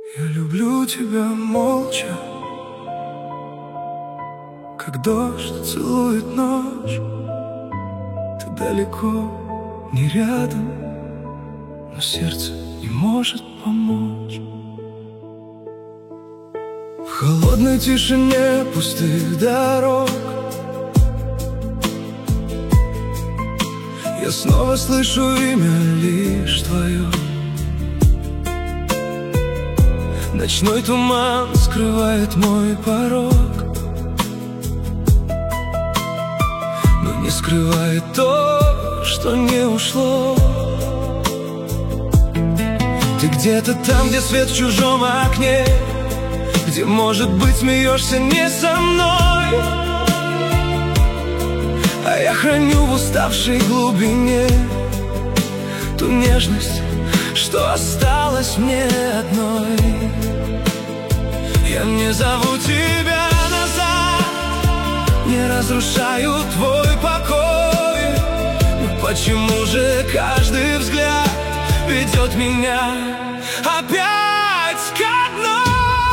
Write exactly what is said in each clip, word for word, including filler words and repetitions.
Я люблю тебя молча, как дождь целует ночь. Ты далеко, не рядом, но сердце не может помочь. В холодной тишине пустых дорог я снова слышу имя лишь твое. Ночной туман скрывает мой порог, но не скрывает то, что не ушло. Ты где-то там, где свет в чужом окне, где, может быть, смеешься не со мной, а я храню в уставшей глубине ту нежность, что осталось мне одной. Я не зову тебя назад, не разрушаю твой покой, но почему же каждый взгляд ведет меня опять к одной?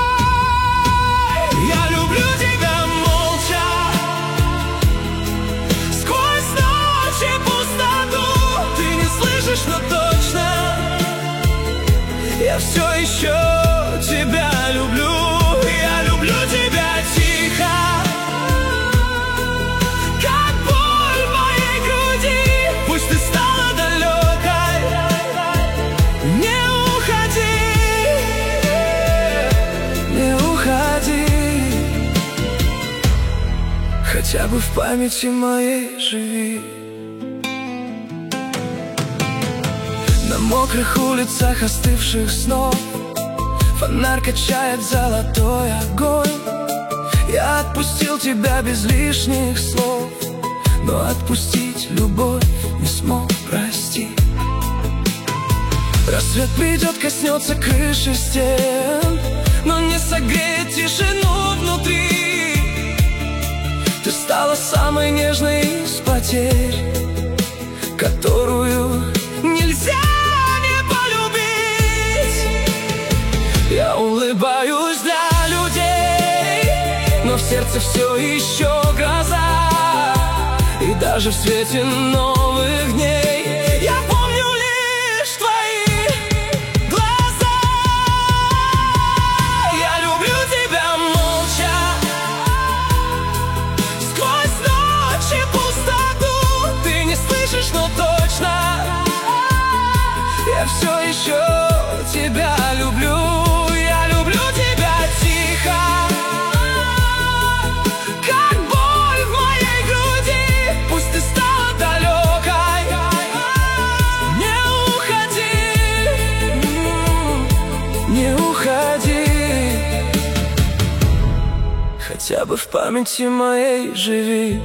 Я люблю тебя молча, сквозь ночь и пустоту. Ты не слышишь, но точно я все еще тебя люблю. Я люблю тебя тихо, как боль в моей груди. Пусть ты стала далекой, не уходи, не уходи. Хотя бы в памяти моей живи. На мокрых улицах остывших снов фонарь качает золотой огонь. Я отпустил тебя без лишних слов, но отпустить любовь не смог, прости. Рассвет придет, коснется крыши стен, но не согреет тишину внутри. Ты стала самой нежной из потерь, которую нельзя Я улыбаюсь для людей, но в сердце все еще гроза. И даже в свете новых дней я помню лишь твои глаза. Я люблю тебя молча, сквозь ночь и пустоту. Ты не слышишь, но точно я все еще тебя люблю. Хотя бы в памяти моей живи.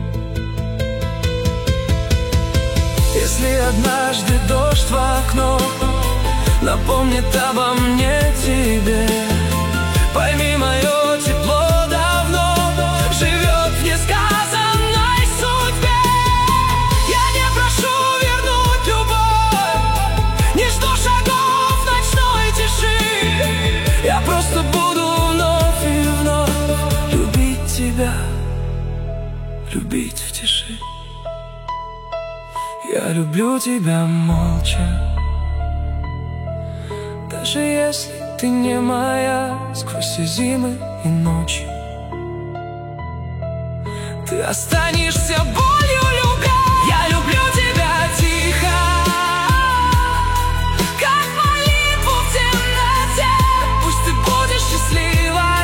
Если однажды дождь в окно напомнит обо мне тебе, пойми, мое тепло давно живет в несказанной судьбе. Я не прошу вернуть любовь, не жду шагов в ночной тиши. Я просто буду вновь и вновь тебя, любить в тиши. Я люблю тебя молча, даже если ты не моя. Сквозь все зимы и ночи ты останешься болью любя. Я люблю тебя тихо, как молитву в темноте. Пусть ты будешь счастливой,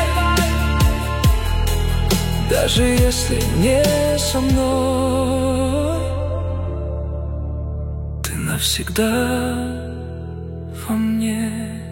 даже если не со мной. Ты навсегда во мне.